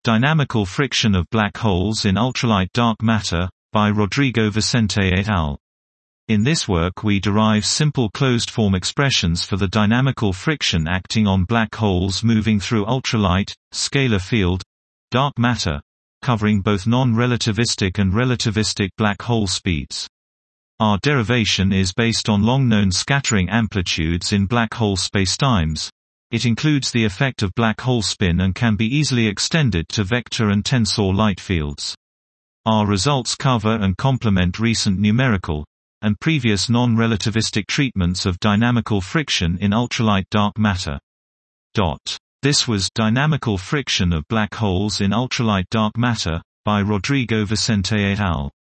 Dynamical friction of black holes in ultralight dark matter, by Rodrigo Vicente et al. In this work we derive simple closed-form expressions for the dynamical friction acting on black holes moving through ultralight, scalar field, dark matter, covering both non-relativistic and relativistic black hole speeds. Our derivation is based on long-known scattering amplitudes in black hole spacetimes. It includes the effect of black hole spin and can be easily extended to vector and tensor light fields. Our results cover and complement recent numerical and previous non-relativistic treatments of dynamical friction in ultralight dark matter. This was Dynamical Friction of Black Holes in Ultralight Dark Matter, by Rodrigo Vicente et al.